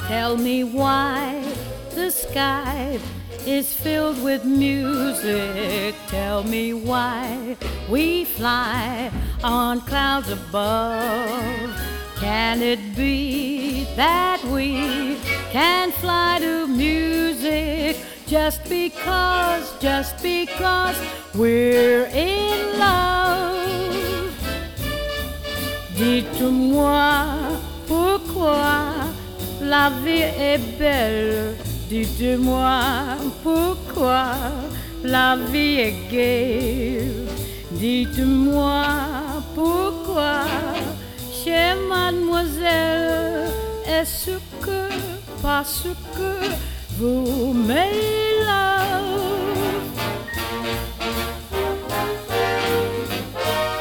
Tell me why the sky is filled with music. Tell me why we fly on clouds above. Can it be that we can fly to music just because we're in love? Dites-moi pourquoi la vie est belle. Dites-moi pourquoi la vie est gaie. Dites-moi pourquoi, chère mademoiselle, est-ce que parce que vous m'aimez?